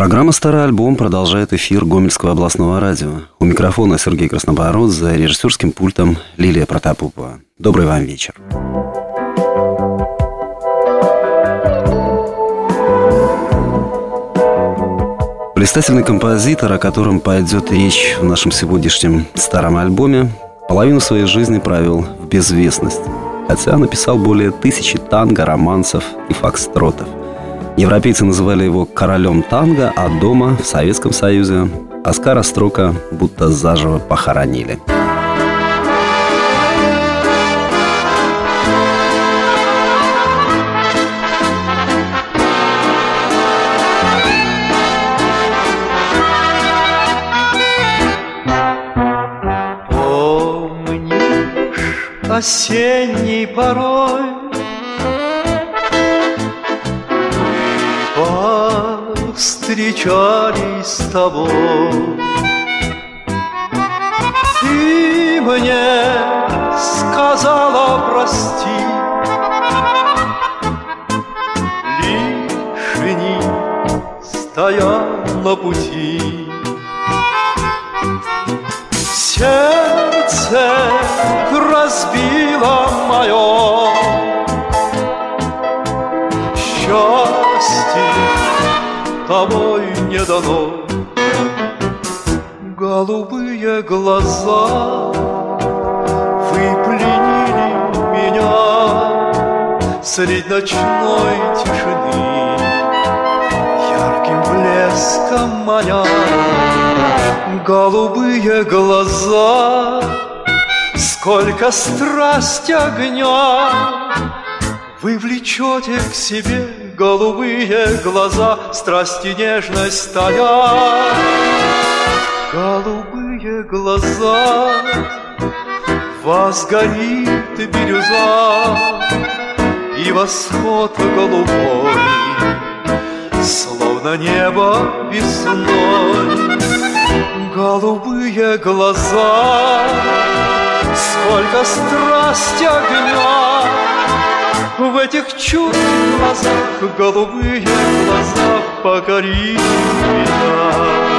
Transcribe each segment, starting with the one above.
Программа «Старый альбом» продолжает эфир Гомельского областного радио. У микрофона Сергей Краснобород, за режиссерским пультом Лилия Протопопова. Добрый вам вечер. Блистательный композитор, о котором пойдет речь в нашем сегодняшнем старом альбоме, половину своей жизни провел в безвестности, хотя написал более 1000 танго, романсов и фокстротов. Европейцы называли его королем танго, а дома, в Советском Союзе, Оскара Строка будто заживо похоронили. Помнишь осенний порой встречались с тобой? Ты мне сказала прости, лишь не стоял на пути. Сердце разбило мое, счастье тобой не дано. Голубые глаза, вы пленили меня средь ночной тишины, ярким блеском маня. Голубые глаза, сколько страсти огня, вы влечете к себе. Голубые глаза, страсть и нежность стоят. Голубые глаза, в вас горит бирюза, и восход голубой, словно небо весной. Голубые глаза, сколько страсти огня, в этих чудных глазах, голубые глаза покорили меня.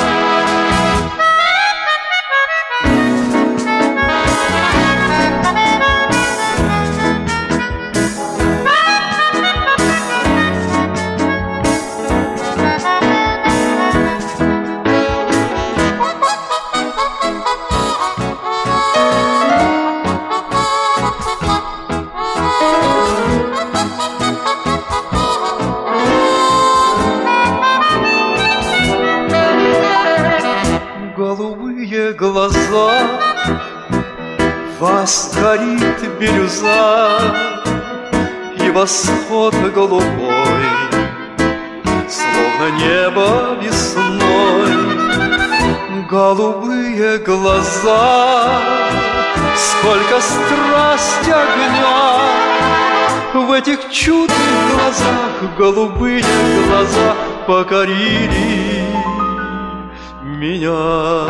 Голубые глаза, в вас горит бирюза, и восход голубой, словно небо весной. Голубые глаза, сколько страсти огня, в этих чудных глазах, голубые глаза покорили меня.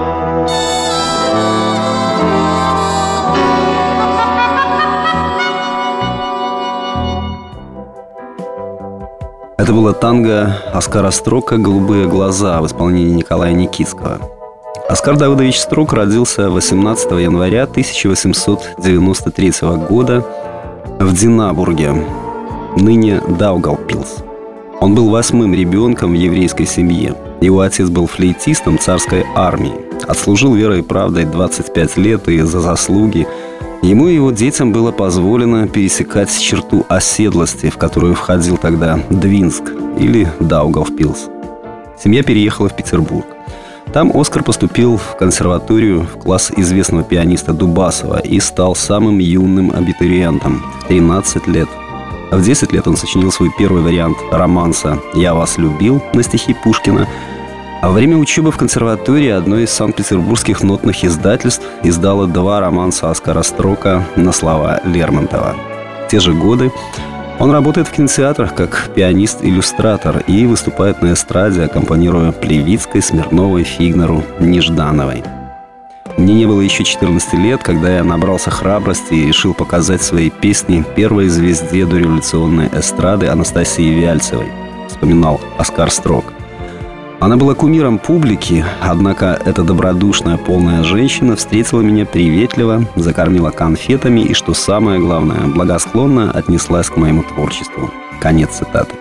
Это было танго Оскара Строка «Голубые глаза» в исполнении Николая Никитского. Оскар Давыдович Строк родился 18 января 1893 года в Динабурге, ныне Даугавпилс. Он был 8-м ребенком в еврейской семье. Его отец был флейтистом царской армии. Отслужил верой и правдой 25 лет, и за заслуги ему и его детям было позволено пересекать черту оседлости, в которую входил тогда Двинск или Даугавпилс. Семья переехала в Петербург. Там Оскар поступил в консерваторию в класс известного пианиста Дубасова и стал самым юным абитуриентом в 13 лет. В 10 лет он сочинил свой первый вариант романса «Я вас любил» на стихи Пушкина. А во время учебы в консерватории одно из санкт-петербургских нотных издательств издало 2 романса Оскара Строка на слова Лермонтова. В те же годы он работает в кинотеатрах как пианист-иллюстратор и выступает на эстраде, аккомпанируя Плевицкой, Смирновой, Фигнеру, Неждановой. Мне не было еще 14 лет, когда я набрался храбрости и решил показать свои песни первой звезде дореволюционной эстрады Анастасии Вяльцевой, вспоминал Оскар Строк. Она была кумиром публики, однако эта добродушная, полная женщина встретила меня приветливо, закормила конфетами и, что самое главное, благосклонно отнеслась к моему творчеству. Конец цитаты.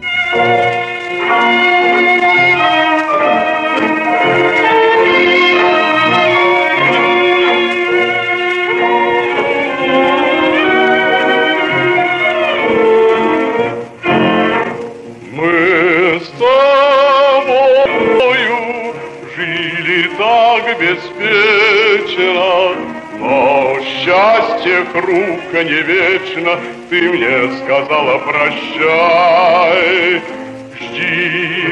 Беспечно, но счастье хрупко не вечно. Ты мне сказала прощай. Жди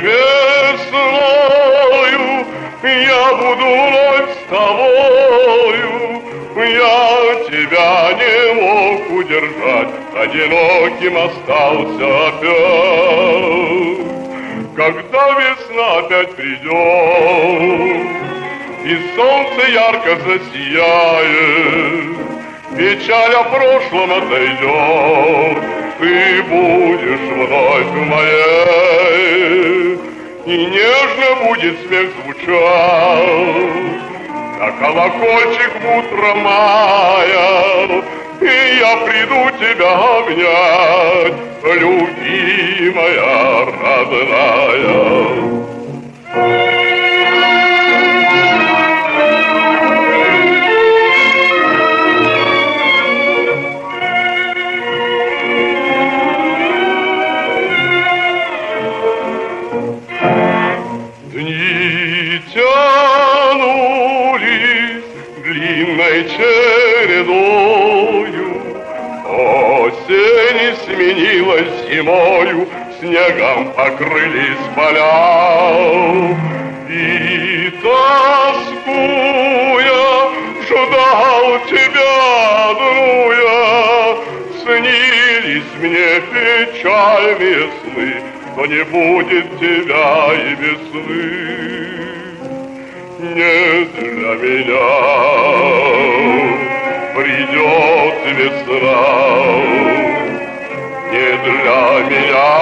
весною, я буду вновь с тобою. Я тебя не мог удержать, одиноким остался опять. Когда весна опять придет и солнце ярко засияет, печаль о прошлом отойдет, ты будешь вновь моей, и нежно будет смех звучать на колокольчик в утро мая, и я приду тебя обнять, любимая, родная. Тянулись длинной чередою, осень сменилась зимою, снегом покрылись поля. И тоскуя, ждал тебя одну я, снились мне печальные сны, но не будет тебя и весны. Не для меня придет весна, не для меня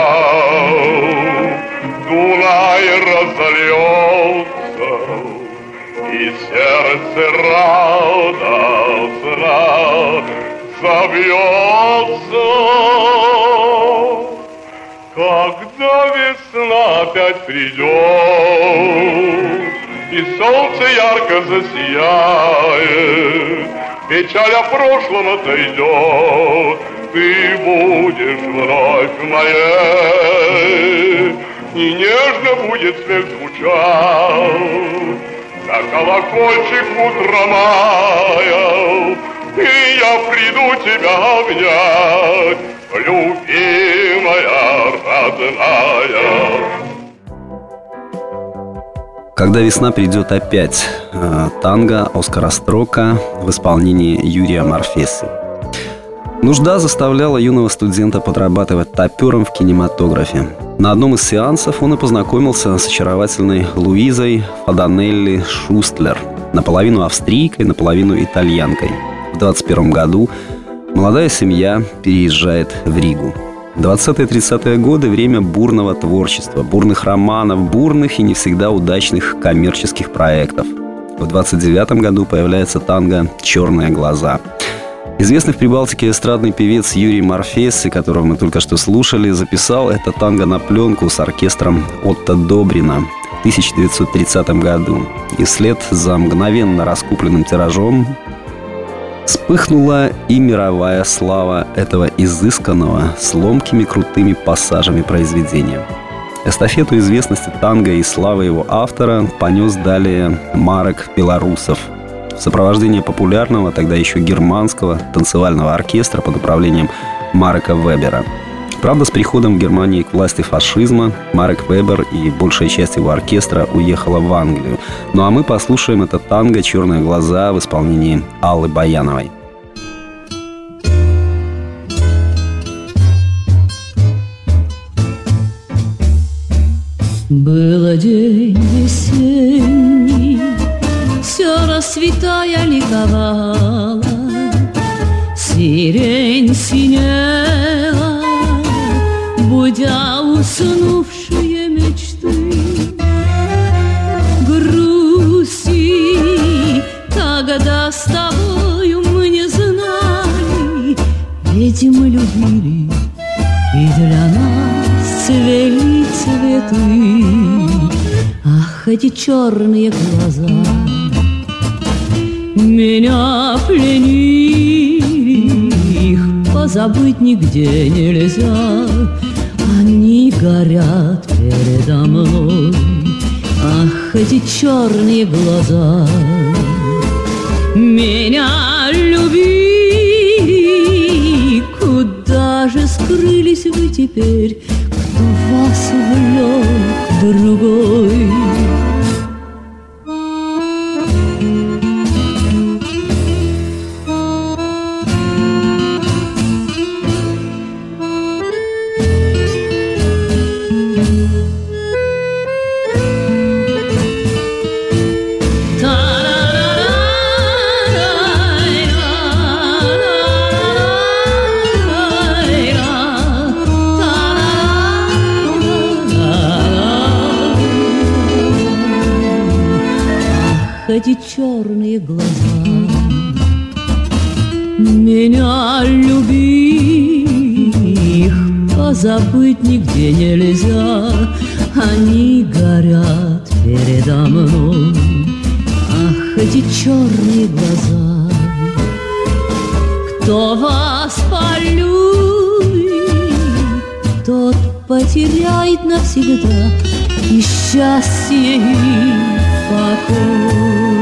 Дунай разольется, и сердце радостно забьется. Когда весна опять придет и солнце ярко засияет, печаль о прошлом отойдет, ты будешь вновь моей, и нежно будет смех звучать на колокольчик утра мая, и я приду тебя обнять, любимая, родная. «Когда весна придет опять» — танго Оскара Строка в исполнении Юрия Морфесы. Нужда заставляла юного студента подрабатывать топером в кинематографе. На одном из сеансов он и познакомился с очаровательной Луизой Фаданелли Шустлер, наполовину австрийкой, наполовину итальянкой. В 21 году молодая семья переезжает в Ригу. 20-30-е годы – время бурного творчества, бурных романов, бурных и не всегда удачных коммерческих проектов. В 29 году появляется танго «Черные глаза». Известный в Прибалтике эстрадный певец Юрий Морфесы, которого мы только что слушали, записал это танго на пленку с оркестром Отто Добрина в 1930 году. И вслед за мгновенно раскупленным тиражом вспыхнула и мировая слава этого изысканного, с ломкими крутыми пассажами произведения. Эстафету известности танго и славы его автора понес далее Марек Белоусов в сопровождении популярного, тогда еще германского танцевального оркестра под управлением Марека Вебера. Правда, с приходом в Германии к власти фашизма Марек Вебер и большая часть его оркестра уехала в Англию. Ну а мы послушаем это танго «Черные глаза» в исполнении Аллы Баяновой. Было день весенний, все расцветая ликовала, сирень синела, будя уснувшие мечты. ты. Ах, эти черные глаза меня пленили, их позабыть нигде нельзя. Они горят передо мной. Ах, эти черные глаза меня любили. Куда же скрылись вы теперь? Кто вас увлек другой? Эти черные глаза меня любили, их позабыть нигде нельзя. Они горят передо мной. Ах, эти черные глаза. Кто вас полюбит, тот потеряет навсегда и счастье, и покой.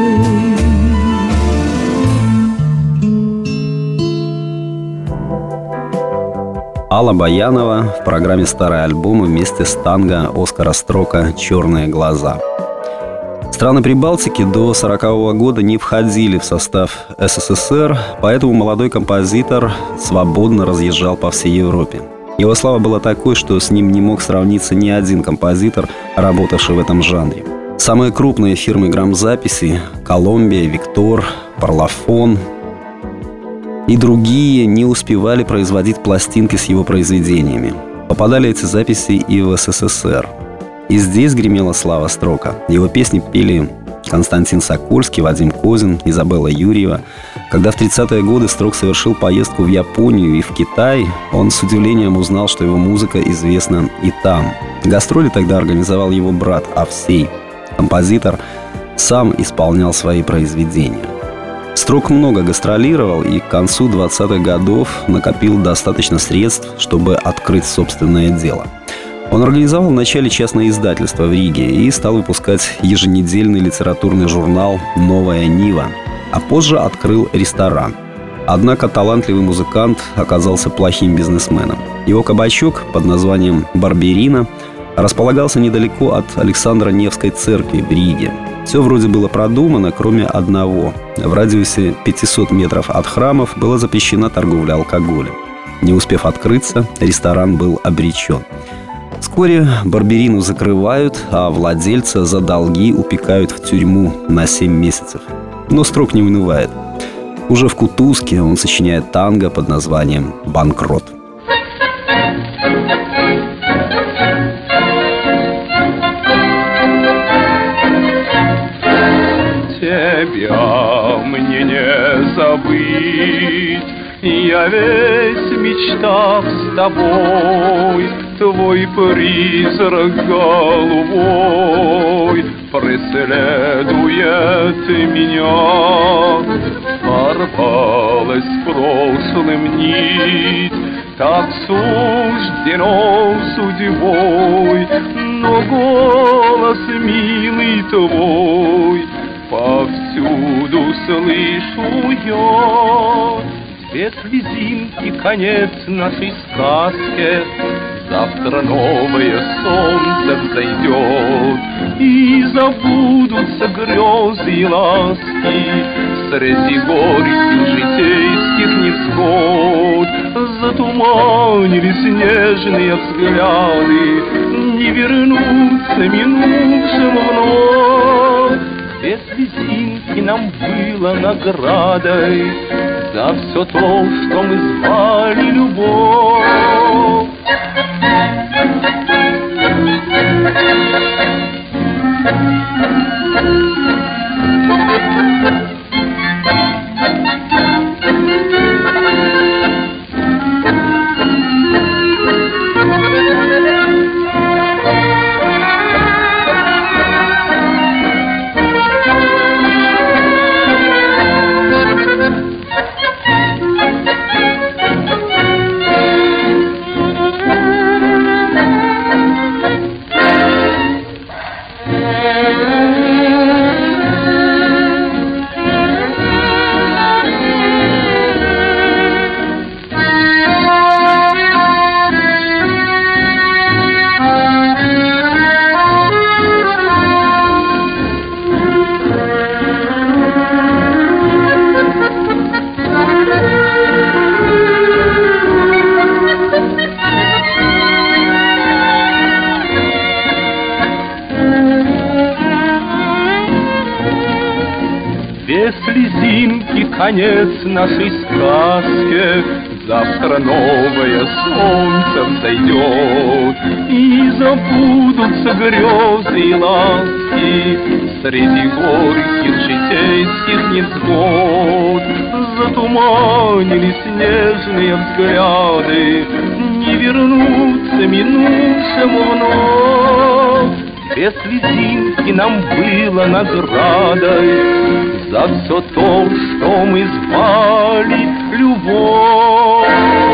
Алла Баянова в программе «Старые альбомы» вместе с танго Оскара Строка «Черные глаза». Страны Прибалтики до 1940 года не входили в состав СССР, поэтому молодой композитор свободно разъезжал по всей Европе. Его слава была такой, что с ним не мог сравниться ни один композитор, работавший в этом жанре. Самые крупные фирмы грамзаписи – Колумбия, Виктор, Парлофон и другие не успевали производить пластинки с его произведениями. Попадали эти записи и в СССР. И здесь гремела слава Строка. Его песни пели Константин Сокольский, Вадим Козин, Изабелла Юрьева. Когда в 30-е годы Строк совершил поездку в Японию и в Китай, он с удивлением узнал, что его музыка известна и там. Гастроли тогда организовал его брат Овсей. Композитор сам исполнял свои произведения. Строк много гастролировал и к концу 20-х годов накопил достаточно средств, чтобы открыть собственное дело. Он организовал вначале частное издательство в Риге и стал выпускать еженедельный литературный журнал «Новая Нива», а позже открыл ресторан. Однако талантливый музыкант оказался плохим бизнесменом. Его кабачок под названием «Барберина» располагался недалеко от Александро-Невской церкви в Риге. Все вроде было продумано, кроме одного. В радиусе 500 метров от храмов была запрещена торговля алкоголем. Не успев открыться, ресторан был обречен. Вскоре Барберину закрывают, а владельца за долги упекают в тюрьму на 7 месяцев. Но Строк не унывает. Уже в Кутузке он сочиняет танго под названием «Банкрот». Тебя мне не забыть, я весь в мечтах с тобой. Твой призрак голубой преследует меня. Порвалась в прошлом нить, так суждено судьбой, но голос милый твой повсюду слышу я. Цвет резинки, конец нашей сказки. Завтра новое солнце взойдет, и забудутся грезы и ласки среди горьких житейских невзгод. Затуманились нежные взгляды, не вернуться минувшим вновь. Две слезинки нам было наградой за все то, что мы звали любовь. Две слезинки, конец нашей сказке. Завтра новое солнце взойдет, и забудутся грезы и ласки среди горьких житейских невзгод. Затуманились нежные взгляды, не вернуться минувшему вновь. Две слезинки нам было наградой за все то, что мы звали любовь.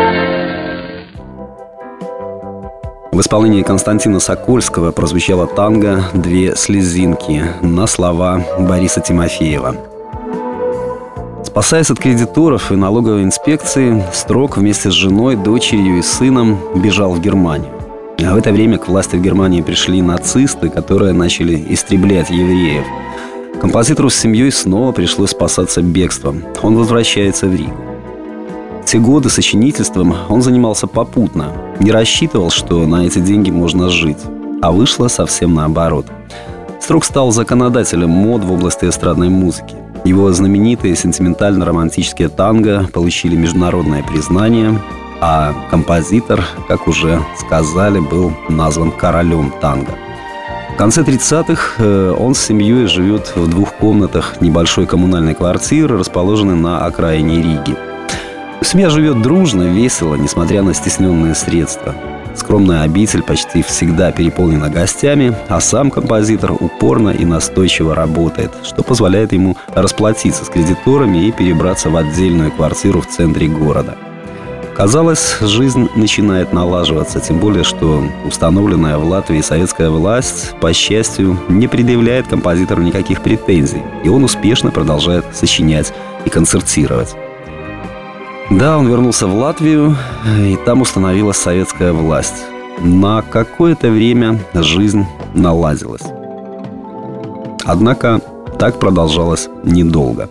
В исполнении Константина Сокольского прозвучала танго «Две слезинки» на слова Бориса Тимофеева. Спасаясь от кредиторов и налоговой инспекции, Строк вместе с женой, дочерью и сыном бежал в Германию. А в это время к власти в Германии пришли нацисты, которые начали истреблять евреев. Композитору с семьей снова пришлось спасаться бегством. Он возвращается в Ригу. В те годы сочинительством он занимался попутно. Не рассчитывал, что на эти деньги можно жить. А вышло совсем наоборот. Строк стал законодателем мод в области эстрадной музыки. Его знаменитые сентиментально-романтические танго получили международное признание, а композитор, как уже сказали, был назван королем танго. В конце 30-х он с семьей живет в 2 комнатах небольшой коммунальной квартиры, расположенной на окраине Риги. Семья живет дружно, весело, несмотря на стесненные средства. Скромная обитель почти всегда переполнена гостями, а сам композитор упорно и настойчиво работает, что позволяет ему расплатиться с кредиторами и перебраться в отдельную квартиру в центре города. Казалось, жизнь начинает налаживаться, тем более, что установленная в Латвии советская власть, по счастью, не предъявляет композитору никаких претензий, и он успешно продолжает сочинять и концертировать. Да, он вернулся в Латвию, и там установилась советская власть. На какое-то время жизнь наладилась. Однако так продолжалось недолго.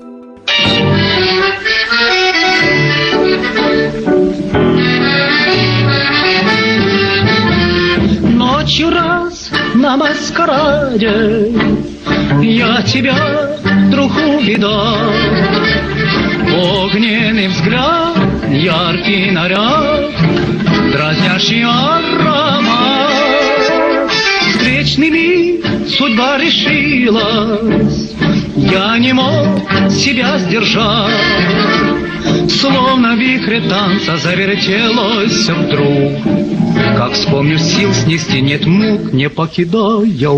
Ночью раз на маскараде я тебя вдруг увидал. Огненный взгляд, яркий наряд, дразнящий аромат. Встречный миг, судьба решилась, я не мог себя сдержать. Словно вихрь танца завертелось вдруг. Как вспомню, сил снести нет мук, не покидай, я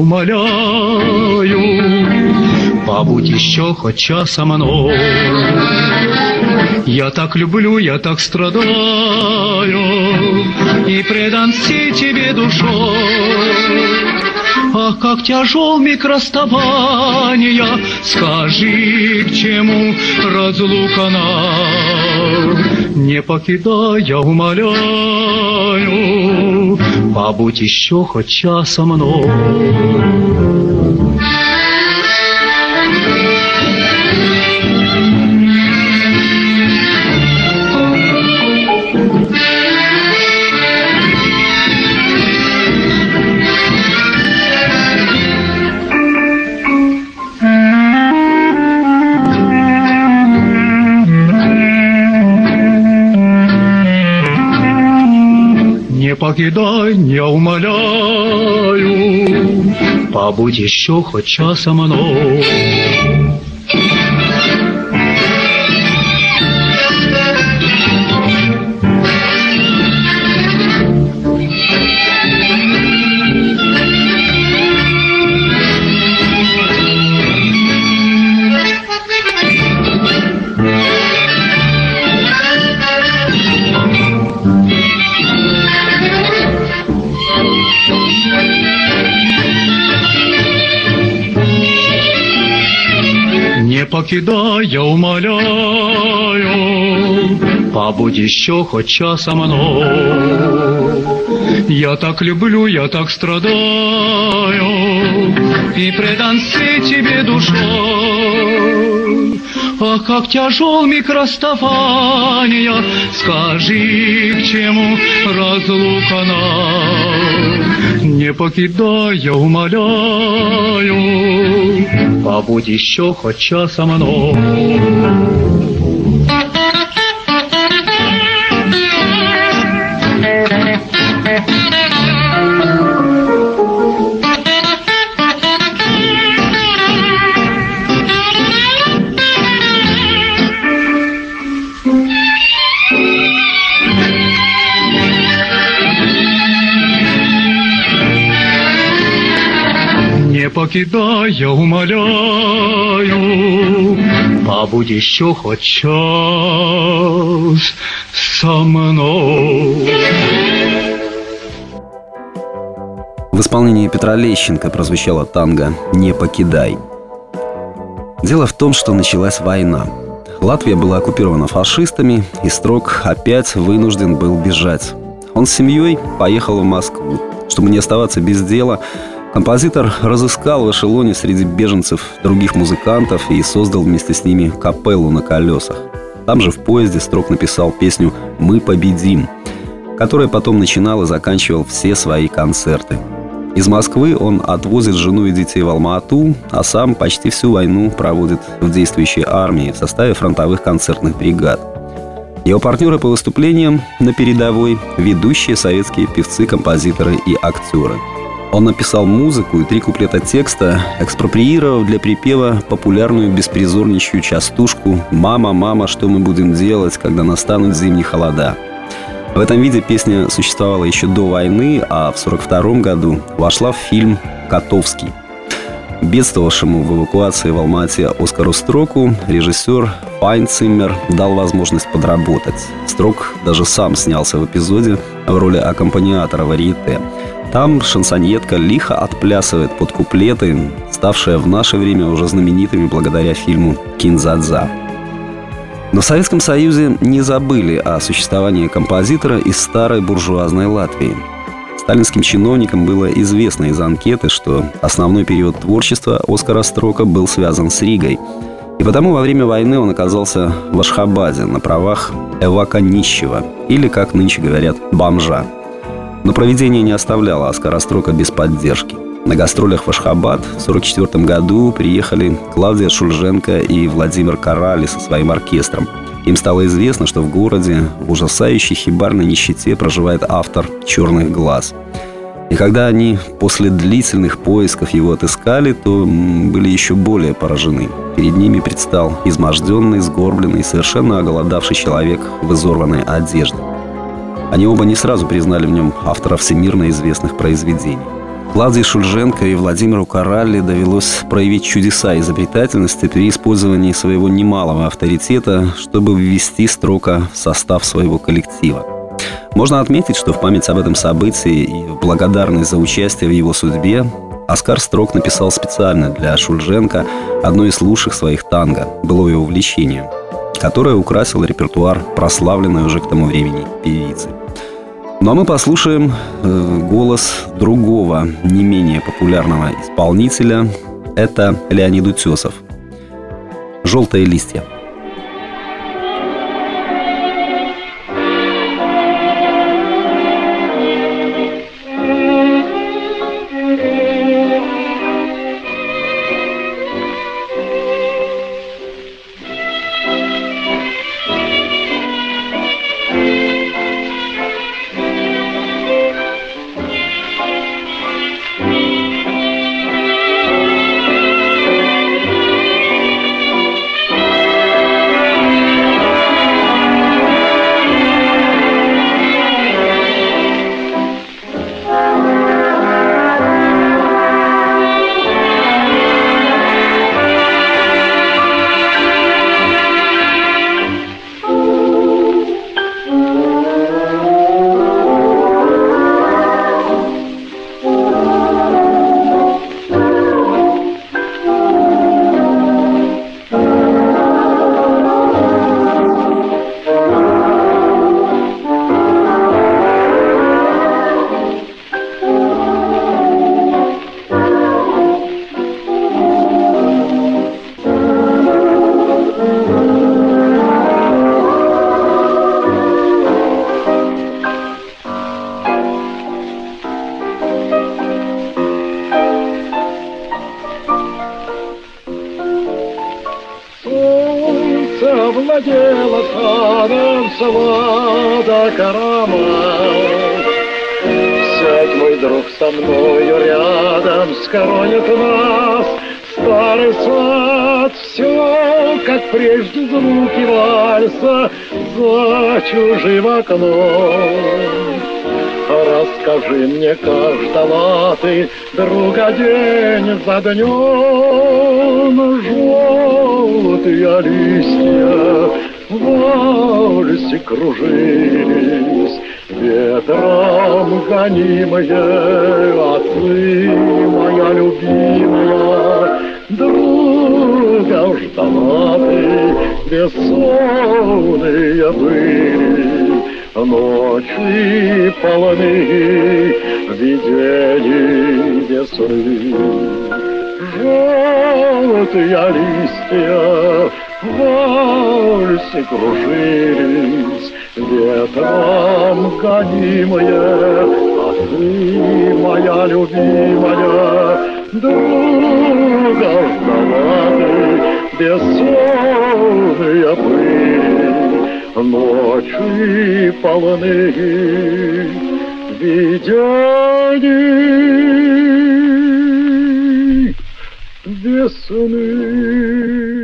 умоляю. Побудь еще хоть час со мной. Я так люблю, я так страдаю, и предан тебе душой. Ах, как тяжел миг расставания, скажи, к чему разлука нам? Не покидай, я умоляю, побудь еще хоть час со мной. Не покидай, не умоляю, побудь еще хоть час со мной. Не покидай, я умоляю, побудь еще хоть час со мной. Я так люблю, я так страдаю, и предан тебе душой. Ах, как тяжел миг расставания, скажи, к чему разлука нам? Не покидай, я умоляю, побудь еще хоть час со мной. Не покидай, я умоляю, побудь еще хоть час со мной. В исполнении Петра Лещенко прозвучало танго «Не покидай». Дело в том, что началась война. Латвия была оккупирована фашистами, и Строк опять вынужден был бежать. Он с семьей поехал в Москву. Чтобы не оставаться без дела, композитор разыскал в эшелоне среди беженцев других музыкантов и создал вместе с ними капеллу на колесах. Там же в поезде Строк написал песню «Мы победим», которая потом начинал и заканчивал все свои концерты. Из Москвы он отвозит жену и детей в Алма-Ату, а сам почти всю войну проводит в действующей армии в составе фронтовых концертных бригад. Его партнеры по выступлениям на передовой – ведущие советские певцы, композиторы и актеры. Он написал музыку и 3 куплета текста, экспроприировав для припева популярную беспризорничью частушку «Мама, мама, что мы будем делать, когда настанут зимние холода?». В этом виде песня существовала еще до войны, а в 1942 году вошла в фильм «Котовский». Бедствовавшему в эвакуации в Алма-Ате Оскару Строку режиссер Файнциммер дал возможность подработать. Строк даже сам снялся в эпизоде в роли аккомпаниатора варьете. Там шансоньетка лихо отплясывает под куплеты, ставшие в наше время уже знаменитыми благодаря фильму «Кин-дза-дза». Но в Советском Союзе не забыли о существовании композитора из старой буржуазной Латвии. Сталинским чиновникам было известно из анкеты, что основной период творчества Оскара Строка был связан с Ригой. И потому во время войны он оказался в Ашхабаде на правах эвака нищего, или, как нынче говорят, бомжа. Но провидение не оставляло Оскара Строка без поддержки. На гастролях в Ашхабад в 1944 году приехали Клавдия Шульженко и Владимир Коралли со своим оркестром. Им стало известно, что в городе в ужасающей хибарной нищете проживает автор «Черных глаз». И когда они после длительных поисков его отыскали, то были еще более поражены. Перед ними предстал изможденный, сгорбленный, совершенно оголодавший человек в изорванной одежде. Они оба не сразу признали в нем автора всемирно известных произведений. Клавдии Шульженко и Владимиру Коралли довелось проявить чудеса изобретательности при использовании своего немалого авторитета, чтобы ввести Строка в состав своего коллектива. Можно отметить, что в память об этом событии и в благодарность за участие в его судьбе Оскар Строк написал специально для Шульженко одно из лучших своих танго «Былое увлечение», которое украсило репертуар прославленной уже к тому времени певицы. Ну а мы послушаем голос другого, не менее популярного исполнителя. Это Леонид Утесов. «Желтые листья». владела ханом свода Карамазов. Сядь, мой друг, со мною рядом, скоронит нас старый сад. Все, как прежде, звуки вальса за чужим окном. Расскажи мне каждого ты, друга, день за днем. Желтые листья в вальсе кружились, ветром гонимые, а ты, моя любимая, друга ждала ты, бессонные были ночи полны видений весны. Желтые листья в вальсе кружились, ветром гонимые, а ты, моя любимая, друга ждала ты, бессонные были ночи полны видений весны.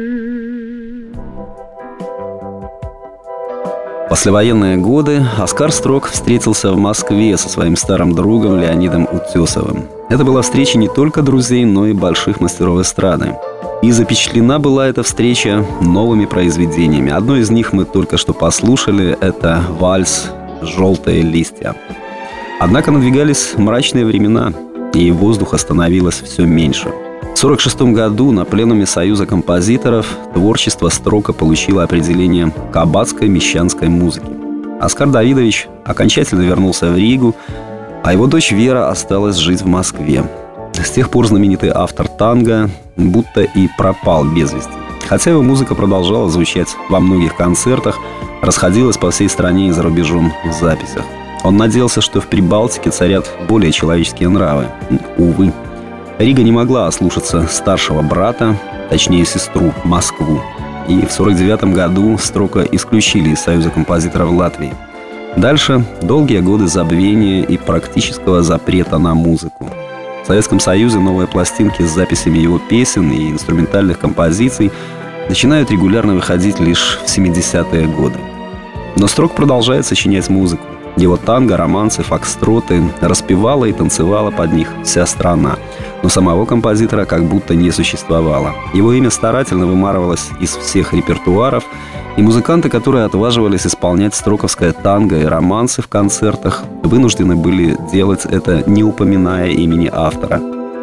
В послевоенные годы Оскар Строк встретился в Москве со своим старым другом Леонидом Утесовым. Это была встреча не только друзей, но и больших мастеров эстрады. И запечатлена была эта встреча новыми произведениями. Одно из них мы только что послушали – это вальс «Желтые листья». Однако надвигались мрачные времена, и воздуха становилось все меньше. В 1946 году на пленуме Союза композиторов творчество Строка получило определение кабацкой мещанской музыки. Оскар Давидович окончательно вернулся в Ригу, а его дочь Вера осталась жить в Москве. С тех пор знаменитый автор танго будто и пропал без вести. Хотя его музыка продолжала звучать во многих концертах, расходилась по всей стране и за рубежом в записях. Он надеялся, что в Прибалтике царят более человеческие нравы. Увы. Рига не могла ослушаться старшего брата, точнее сестру, Москву. И в 1949 году Строка исключили из Союза композиторов Латвии. Дальше долгие годы забвения и практического запрета на музыку. В Советском Союзе новые пластинки с записями его песен и инструментальных композиций начинают регулярно выходить лишь в 70-е годы. Но Строк продолжает сочинять музыку. Его танго, романсы, фокстроты распевала и танцевала под них вся страна. Но самого композитора как будто не существовало. Его имя старательно вымарывалось из всех репертуаров, и музыканты, которые отваживались исполнять строковское танго и романсы в концертах, вынуждены были делать это, не упоминая имени автора.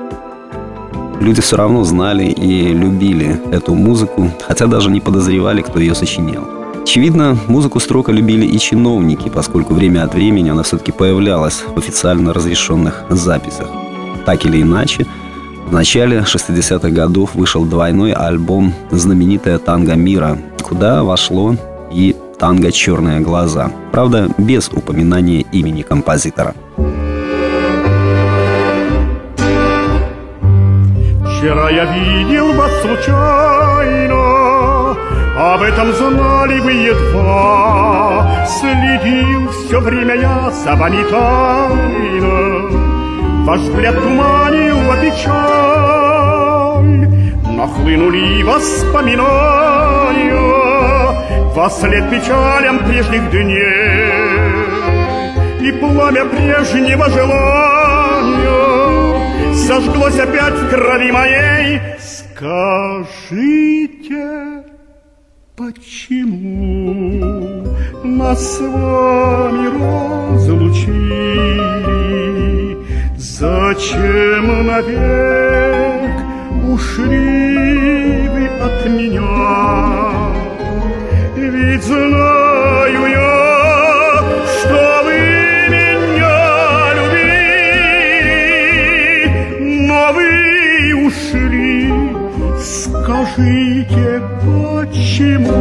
Люди все равно знали и любили эту музыку, хотя даже не подозревали, кто ее сочинял. Очевидно, музыку Строка любили и чиновники, поскольку время от времени она все-таки появлялась в официально разрешенных записях. Так или иначе, в начале 60-х годов вышел двойной альбом «Знаменитое танго мира», куда вошло и танго «Черные глаза». Правда, без упоминания имени композитора. Вчера я видел вас случайно, об этом знали вы едва. Следил все время я за вами тайно, ваш взгляд туманил печаль. Нахлынули воспоминания вослед печалям прежних дней, и пламя прежнего желания зажглось опять в крови моей. Скажите, почему нас с вами разлучили? Зачем навек ушли вы от меня? Ведь знаю я, что вы меня любили, но вы ушли. Скажите, почему?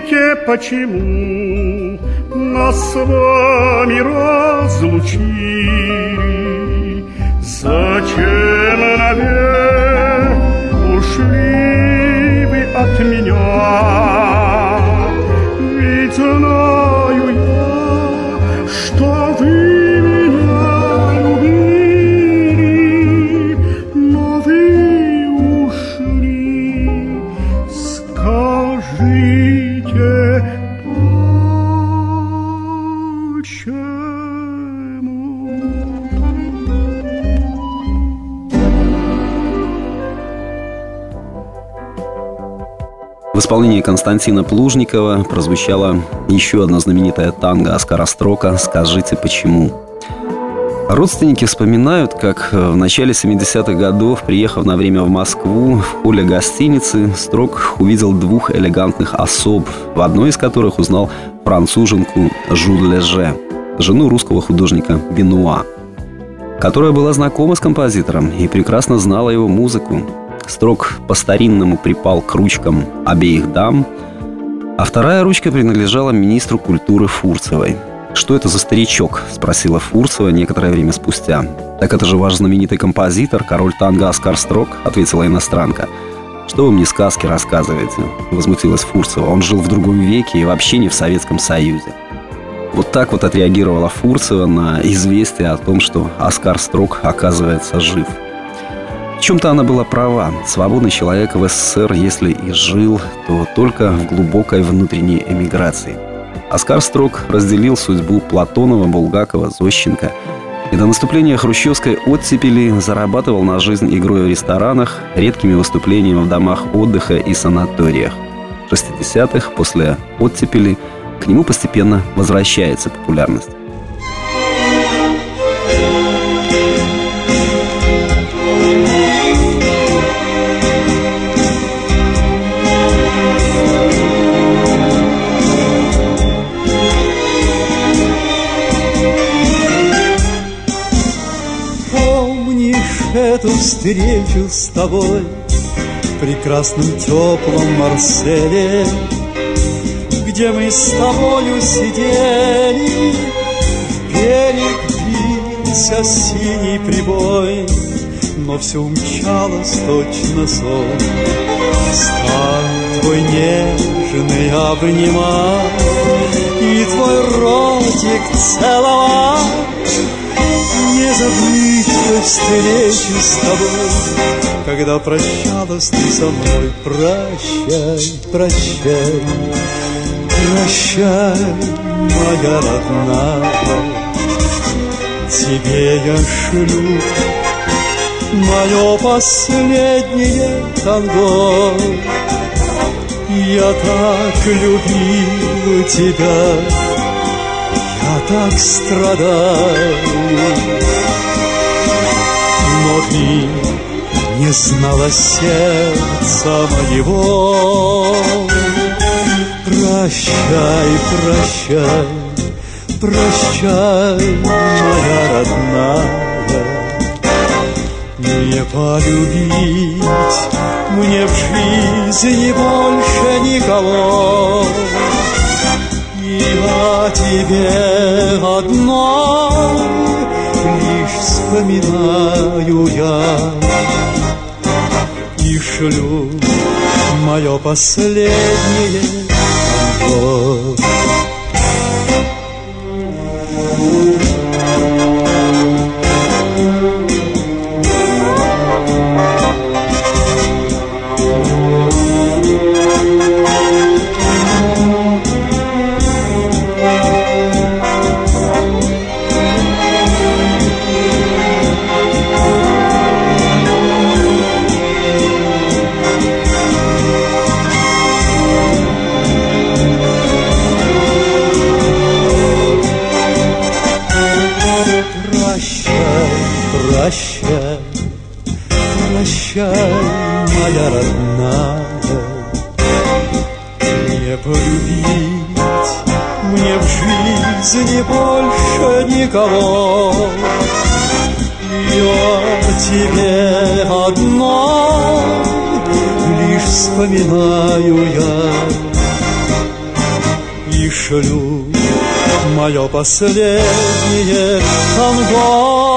Скажите, почему нас с вами разлучили? Зачем навек ушли вы от меня? Ведь знаю я, что вы меня любили, но вы ушли. Скажите, В исполнении Константина Плужникова прозвучала еще одна знаменитая танго Оскара Строка «Скажите, почему?». Родственники вспоминают, как в начале 70-х годов, приехав на время в Москву, в холле гостиницы Строк увидел двух элегантных особ, в одной из которых узнал француженку Жюль Леже, жену русского художника Бенуа, которая была знакома с композитором и прекрасно знала его музыку. Строк по-старинному припал к ручкам обеих дам, а вторая ручка принадлежала министру культуры Фурцевой. «Что это за старичок?» – спросила Фурцева некоторое время спустя. «Так это же ваш знаменитый композитор, король танго Оскар Строк», – ответила иностранка. «Что вы мне сказки рассказываете?» – возмутилась Фурцева. «Он жил в другом веке и вообще не в Советском Союзе». Вот так вот отреагировала Фурцева на известие о том, что Оскар Строк оказывается жив. В чем-то она была права. Свободный человек в СССР, если и жил, то только в глубокой внутренней эмиграции. Оскар Строк разделил судьбу Платонова, Булгакова, Зощенко и до наступления хрущевской оттепели зарабатывал на жизнь игрой в ресторанах, редкими выступлениями в домах отдыха и санаториях. В 60-х, после оттепели, к нему постепенно возвращается популярность. Эту встречу с тобой в прекрасном теплом Марселе, где мы с тобою сидели, в берег бился синий прибой, но все умчалось точно сон. Стал твой нежный обнимать и твой ротик целовать. Не забыть встречу с тобой, когда прощалась ты со мной. Прощай, прощай, прощай, моя родная. Тебе я шлю мое последнее танго. Я так любил тебя, я так страдаю, но ты не знала сердца моего. Прощай, прощай, прощай, моя родная. Не полюбить мне в жизни больше никого. Я тебе одной лишь вспоминаю я и шлю мое последнее танго. Прощай, прощай, моя родная. Не полюбить мне в жизни больше никого. Я тебе одной лишь вспоминаю я пришлю мое последнее танго.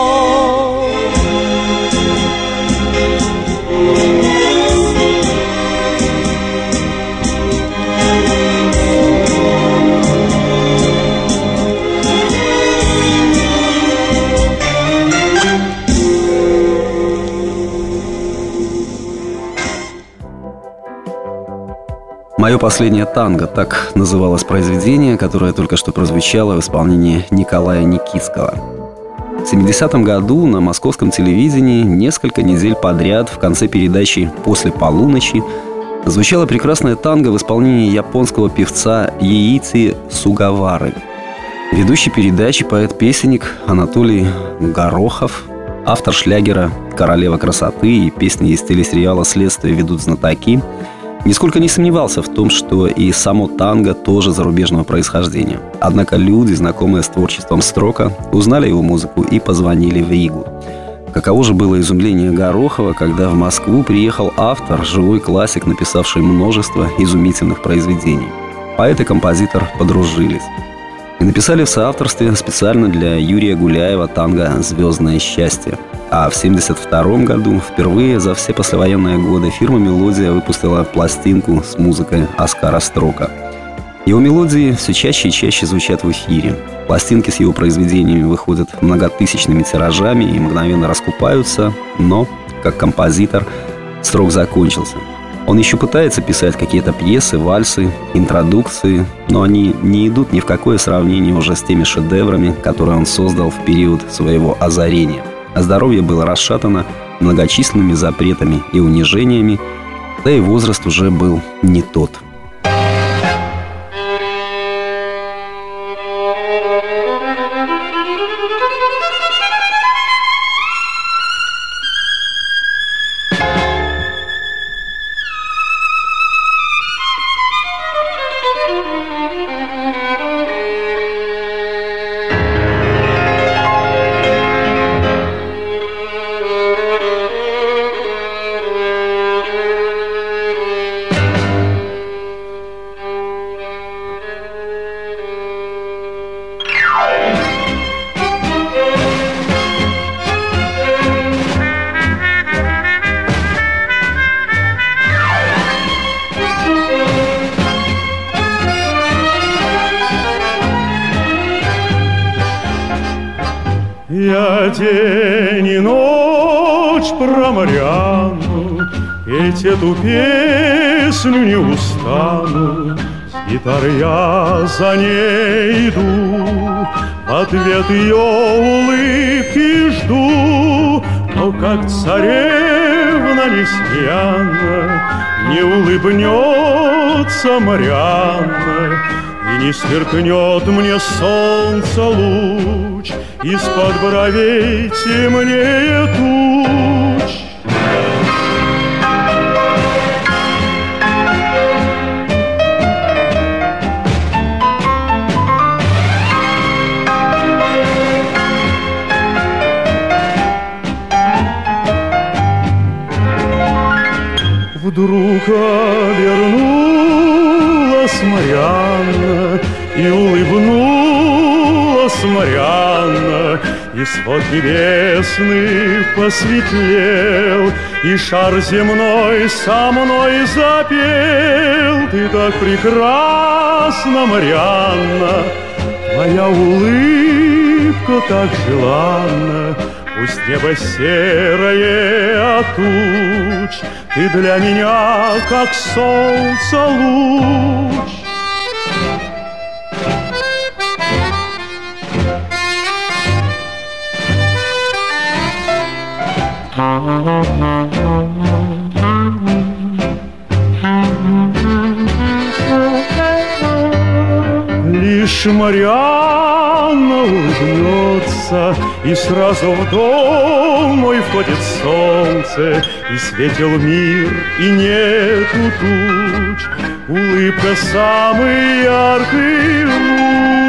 «Мое последнее танго» — так называлось произведение, которое только что прозвучало в исполнении Николая Никитского. В 70-м году на московском телевидении несколько недель подряд в конце передачи «После полуночи» звучало прекрасное танго в исполнении японского певца Еити Сугавары. Ведущий передачи поэт-песенник Анатолий Горохов, автор шлягера «Королева красоты» и песни из телесериала «Следствие ведут знатоки», нисколько не сомневался в том, что и само танго тоже зарубежного происхождения. Однако люди, знакомые с творчеством Строка, узнали его музыку и позвонили в Ригу. Каково же было изумление Горохова, когда в Москву приехал автор, живой классик, написавший множество изумительных произведений. Поэт и композитор подружились и написали в соавторстве специально для Юрия Гуляева танго «Звездное счастье». А в 1972 году впервые за все послевоенные годы фирма «Мелодия» выпустила пластинку с музыкой Оскара Строка. Его мелодии все чаще и чаще звучат в эфире. Пластинки с его произведениями выходят многотысячными тиражами и мгновенно раскупаются, но, как композитор, Строк закончился. Он еще пытается писать какие-то пьесы, вальсы, интродукции, но они не идут ни в какое сравнение уже с теми шедеврами, которые он создал в период своего озарения. А здоровье было расшатано многочисленными запретами и унижениями, да и возраст уже был не тот. Я день и ночь про Марианну петь эту песню не устану. С гитарой я за ней иду, ответ ее улыбки жду. Но как царевна несмеянно не улыбнется Марианна, и не сверкнет мне солнце луч из-под бровей темнее туч. Вдруг обернулась Марианна и улыбнулась Марианна, и свод небесный посветлел, и шар земной со мной запел. Ты так прекрасна, Марианна, твоя улыбка так желанна. Пусть небо серое от туч, ты для меня как солнце луч. Лишь Марианна улыбнется, и сразу в дом мой входит солнце, и светил мир, и нету туч. Улыбка самый яркий луч.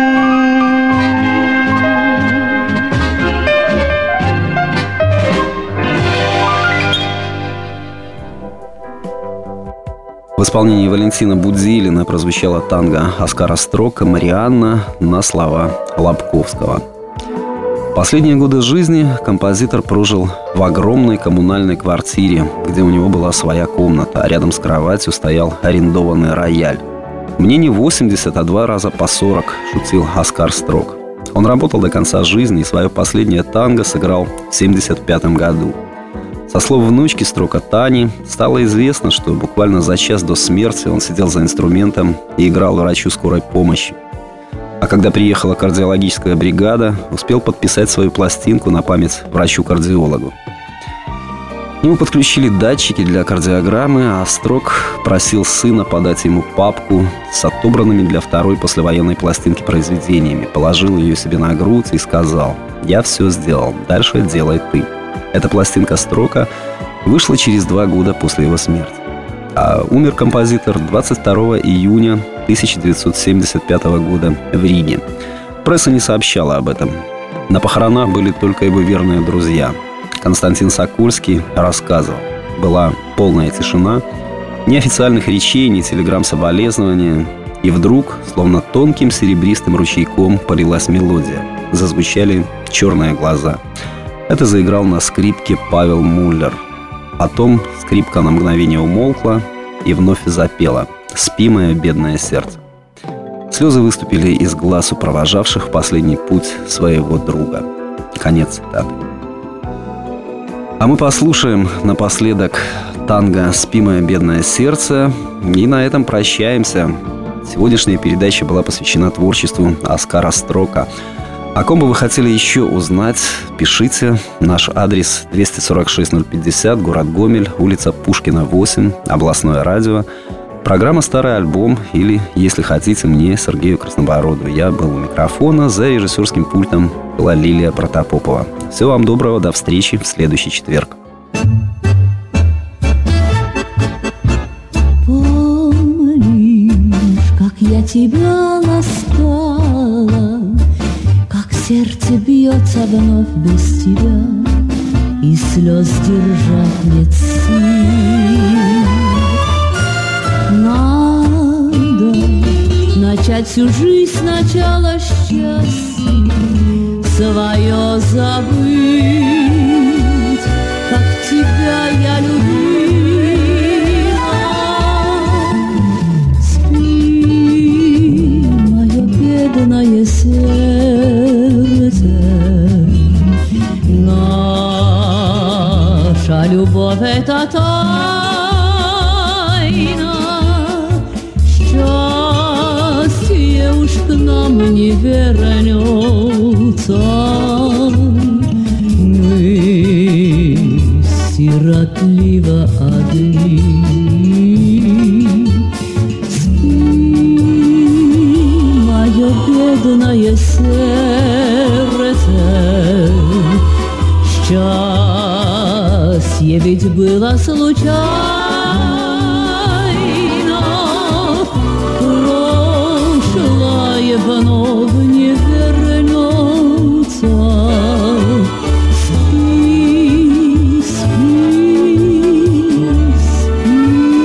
В исполнении Валентина Будзилина прозвучала танго Оскара Строка «Марианна» на слова Лобковского. Последние годы жизни композитор прожил в огромной коммунальной квартире, где у него была своя комната, а рядом с кроватью стоял арендованный рояль. «Мне не 80, а 2 раза по 40», – шутил Оскар Строк. Он работал до конца жизни и свое последнее танго сыграл в 1975 году. Со слов внучки Строка Тани, стало известно, что буквально за час до смерти он сидел за инструментом и играл врачу скорой помощи. А когда приехала кардиологическая бригада, успел подписать свою пластинку на память врачу-кардиологу. К нему подключили датчики для кардиограммы, а Строк просил сына подать ему папку с отобранными для второй послевоенной пластинки произведениями, положил ее себе на грудь и сказал: «Я все сделал, дальше делай ты». Эта пластинка Строка вышла через 2 года после его смерти. А умер композитор 22 июня 1975 года в Риге. Пресса не сообщала об этом. На похоронах были только его верные друзья. Константин Сокольский рассказывал: была полная тишина, ни официальных речей, ни телеграмм соболезнования. И вдруг, словно тонким серебристым ручейком, полилась мелодия. Зазвучали черные глаза. Это заиграл на скрипке Павел Муллер. Потом скрипка на мгновение умолкла и вновь запела: «Спи, мое бедное сердце». Слезы выступили из глаз у провожавших в последний путь своего друга. Конец цитаты. А мы послушаем напоследок танго «Спи, мое бедное сердце». И на этом прощаемся. Сегодняшняя передача была посвящена творчеству Оскара Строка. О ком бы вы хотели еще узнать, пишите. Наш адрес 246-050, город Гомель, улица Пушкина, 8, областное радио. Программа «Старый альбом» или, если хотите, мне, Сергею Краснобороду. Я был у микрофона, за режиссерским пультом была Лилия Протопопова. Всего вам доброго, до встречи в следующий четверг. Помнишь, как я тебя ласкала, как сердце бьется вновь без тебя, и слез держать нет сил. Надо начать всю жизнь сначала счастье свое забыть, как тебя я любила. Спи, мое бедное сердце, наша любовь — это тайна. Счастье уж к нам не вернется. Мы сиротливо одни. Спи, мое бедное сердце, счастье ведь было случайно. Вновь не вернется. Спи, спи, спи.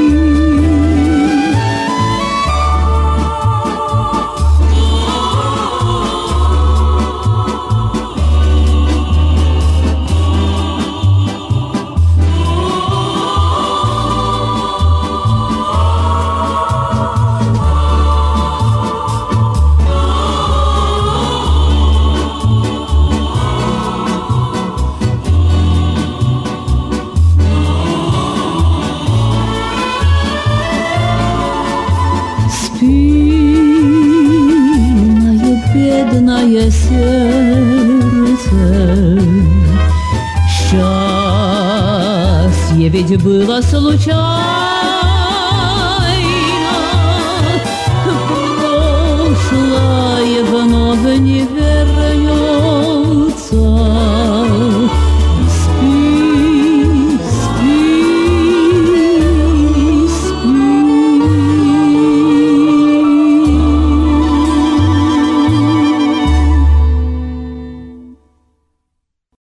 Бедное сердце, счастье ведь было случайно. Прошлое вновь не вернется.